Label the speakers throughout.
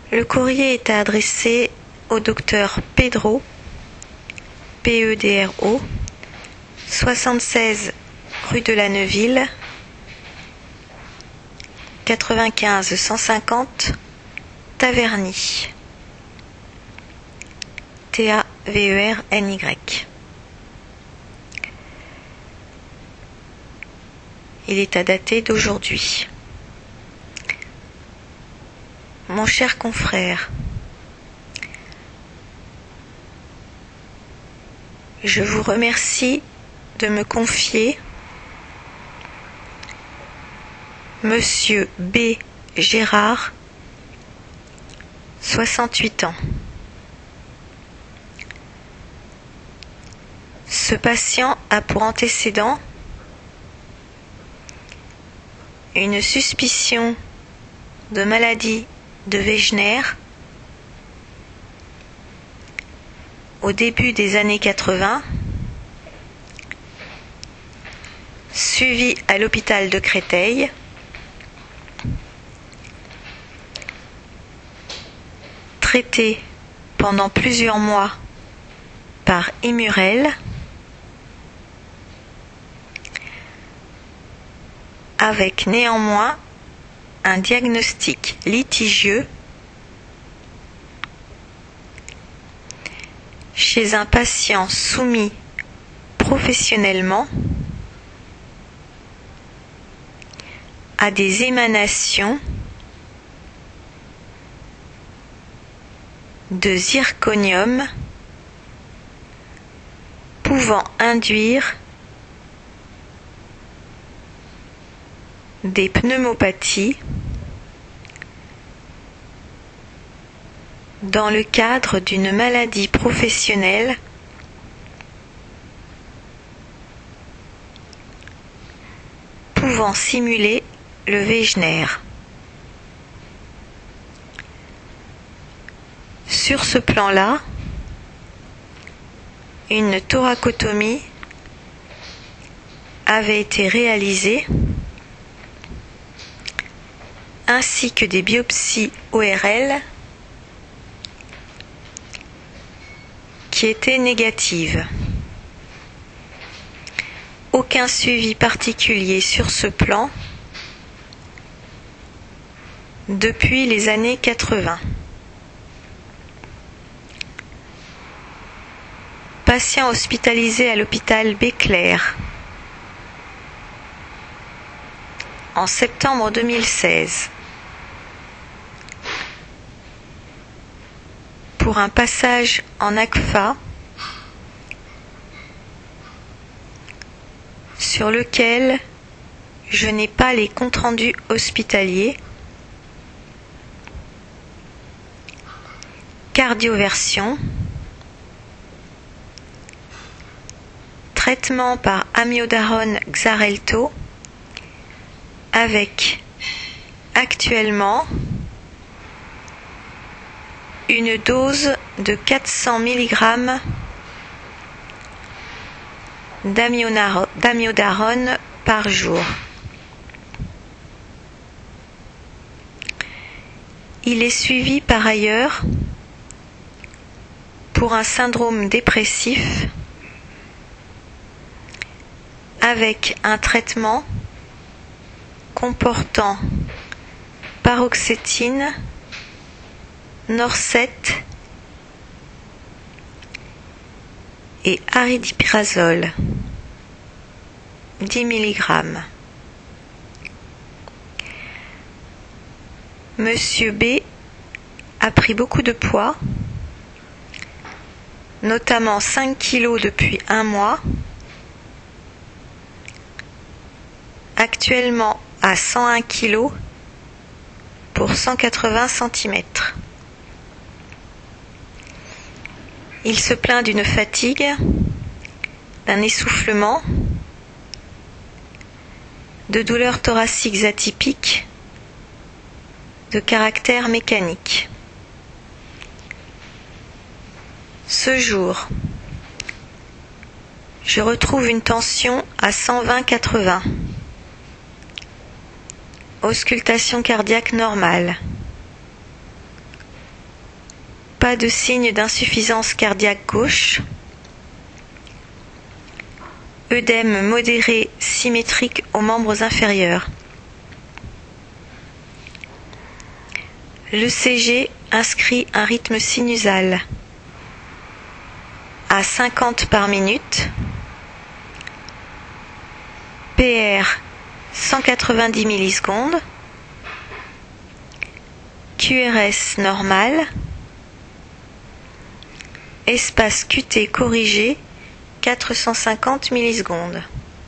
Speaker 1: Le courrier est adressé au docteur Pedro, Pedro, 76 rue de la Neuville, 95 150 Taverny, Taverny. Il est à dater d'aujourd'hui. Mon cher confrère, je vous remercie de me confier Monsieur B. Gérard, 68 ans. Ce patient a pour antécédent une suspicion de maladie de Wegener au début des années 80, suivi à l'hôpital de Créteil, traité pendant plusieurs mois par Immurel, avec néanmoins un diagnostic litigieux chez un patient soumis professionnellement à des émanations de zirconium pouvant induire des pneumopathies dans le cadre d'une maladie professionnelle pouvant simuler le Wegener. Sur ce plan-là, une thoracotomie avait été réalisée ainsi que des biopsies ORL qui étaient négatives. Aucun suivi particulier sur ce plan depuis les années 80. Patient hospitalisé à l'hôpital Béclair en septembre 2016 pour un passage en ACFA sur lequel je n'ai pas les comptes rendus hospitaliers, cardioversion, traitement par amiodarone Xarelto avec actuellement une dose de 400 mg d'amiodarone par jour. Il est suivi par ailleurs pour un syndrome dépressif avec un traitement comportant paroxétine, Norset et aripiprazole 10 mg. Monsieur B a pris beaucoup de poids, notamment 5 kg depuis un mois, actuellement à 101 kg pour 180 cm. Il se plaint d'une fatigue, d'un essoufflement, de douleurs thoraciques atypiques, de caractère mécanique. Ce jour, je retrouve une tension à 120/80. Auscultation cardiaque normale. Pas de signe d'insuffisance cardiaque gauche. Œdème modéré symétrique aux membres inférieurs. L'ECG inscrit un rythme sinusal à 50 par minute. PR 190 millisecondes. QRS normal. Espace QT corrigé 450 millisecondes.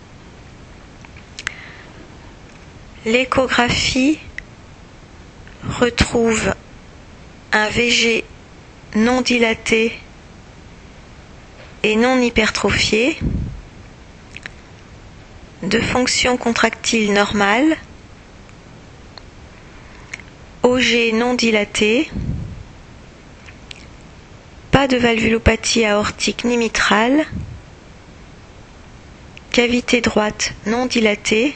Speaker 1: L'échographie retrouve un VG non dilaté et non hypertrophié, de fonction contractile normale, OG non dilaté, pas de valvulopathie aortique ni mitrale, cavité droite non dilatée,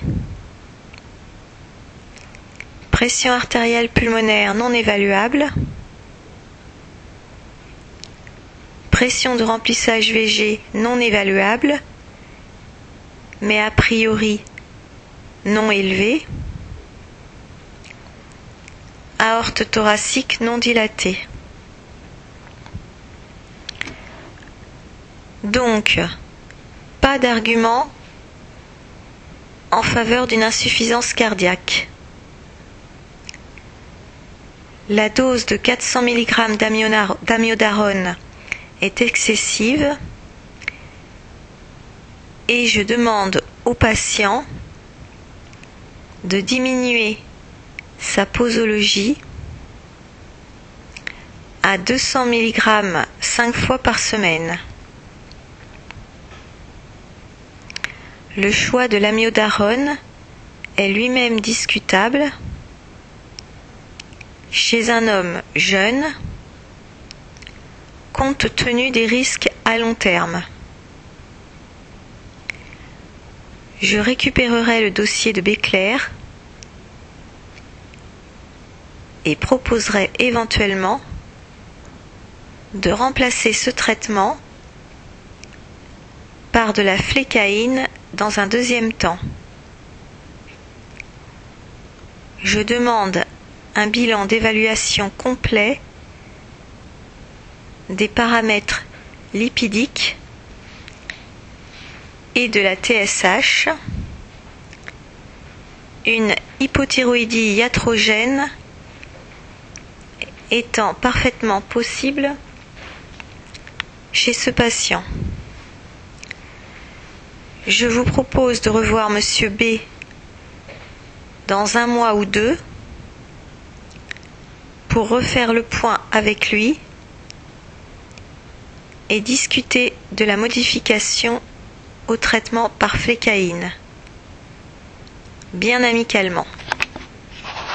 Speaker 1: pression artérielle pulmonaire non évaluable, pression de remplissage VG non évaluable, mais a priori non élevée, aorte thoracique non dilatée. Donc, pas d'argument en faveur d'une insuffisance cardiaque. La dose de 400 mg d'amiodarone est excessive et je demande au patient de diminuer sa posologie à 200 mg 5 fois par semaine. Le choix de l'amiodarone est lui-même discutable chez un homme jeune, compte tenu des risques à long terme. Je récupérerai le dossier de Béclair et proposerai éventuellement de remplacer ce traitement par de la flécaïne dans un deuxième temps. Je demande un bilan d'évaluation complet des paramètres lipidiques et de la TSH, une hypothyroïdie iatrogène étant parfaitement possible chez ce patient. Je vous propose de revoir Monsieur B dans 1 mois ou 2 pour refaire le point avec lui et discuter de la modification au traitement par flécaïne, bien amicalement.